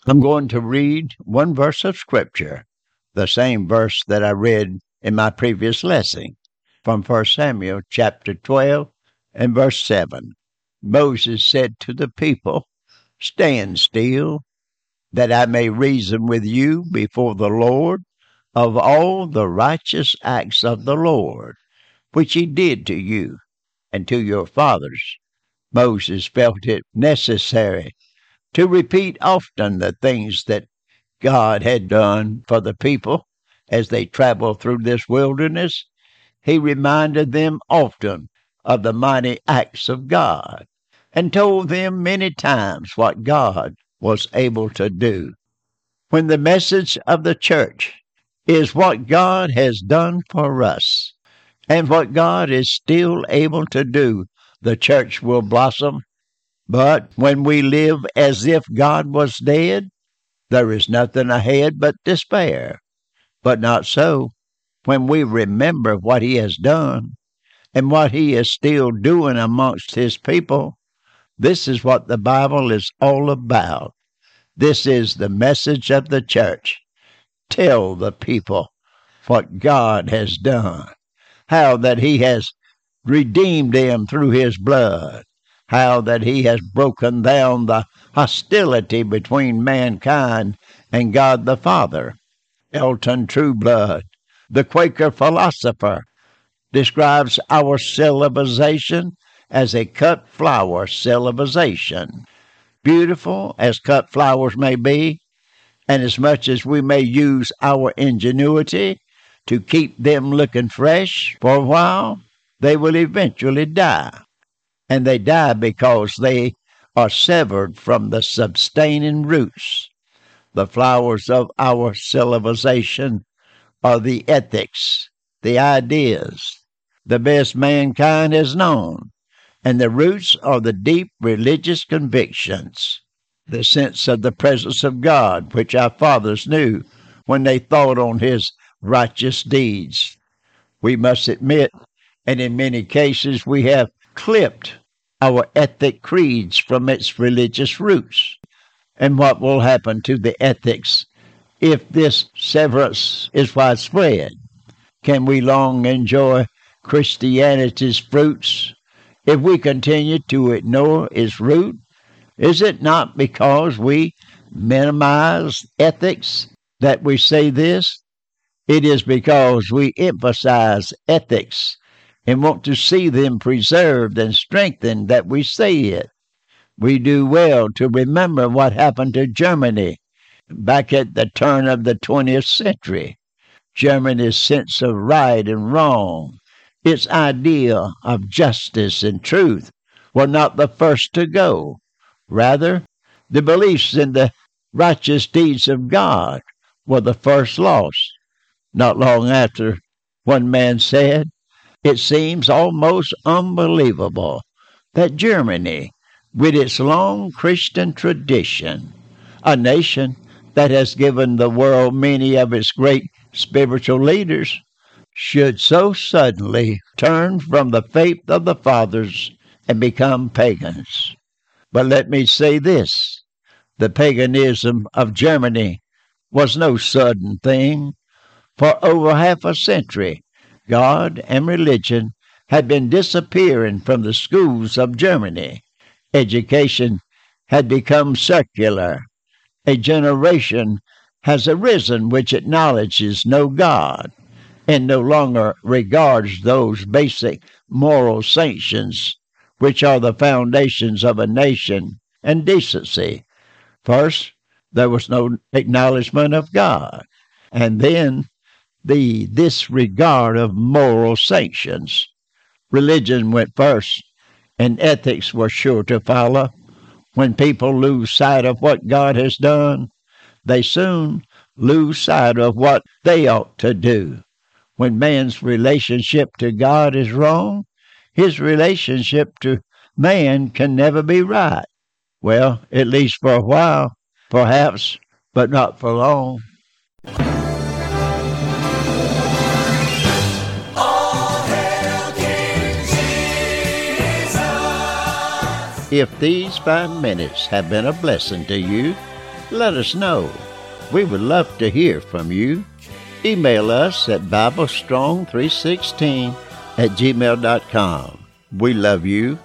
I'm going to read one verse of Scripture, the same verse that I read in my previous lesson, from 1 Samuel chapter 12 and verse 7. Moses said to the people, "Stand still, that I may reason with you before the Lord of all the righteous acts of the Lord, which he did to you and to your fathers." Moses felt it necessary to repeat often the things that God had done for the people as they traveled through this wilderness. He reminded them often of the mighty acts of God and told them many times what God was able to do. When the message of the church is what God has done for us and what God is still able to do, the church will blossom. But when we live as if God was dead, there is nothing ahead but despair. But not so. When we remember what he has done and what he is still doing amongst his people, this is what the Bible is all about. This is the message of the church. Tell the people what God has done, how that he has redeemed them through his blood, how that he has broken down the hostility between mankind and God the Father. Elton Trueblood, the Quaker philosopher, describes our civilization as a cut flower civilization. Beautiful as cut flowers may be, and as much as we may use our ingenuity to keep them looking fresh for a while, they will eventually die. And they die because they are severed from the sustaining roots. The flowers of our civilization are the ethics, the ideas, the best mankind has known, and the roots are the deep religious convictions, the sense of the presence of God, which our fathers knew when they thought on his righteous deeds. We must admit, and in many cases we have clipped our ethnic creeds from its religious roots. And what will happen to the ethics if this severance is widespread? Can we long enjoy Christianity's fruits if we continue to ignore its root? Is it not because we minimize ethics that we say this? It is because we emphasize ethics and want to see them preserved and strengthened that we say it. We do well to remember what happened to Germany back at the turn of the 20th century. Germany's sense of right and wrong, its idea of justice and truth, were not the first to go. Rather, the beliefs in the righteous deeds of God were the first lost. Not long after, one man said, "It seems almost unbelievable that Germany, with its long Christian tradition, a nation that has given the world many of its great spiritual leaders, should so suddenly turn from the faith of the fathers and become pagans." But let me say this, the paganism of Germany was no sudden thing. For over half a century, God and religion had been disappearing from the schools of Germany. Education had become secular. A generation has arisen which acknowledges no God and no longer regards those basic moral sanctions which are the foundations of a nation and decency. First, there was no acknowledgement of God, and then the disregard of moral sanctions. Religion went first, and ethics were sure to follow. When people lose sight of what God has done, they soon lose sight of what they ought to do. When man's relationship to God is wrong, his relationship to man can never be right. Well, at least for a while, perhaps, but not for long. If these 5 minutes have been a blessing to you, Let us know. We would love to hear from you. Email us at BibleStrong316@gmail.com. We love you,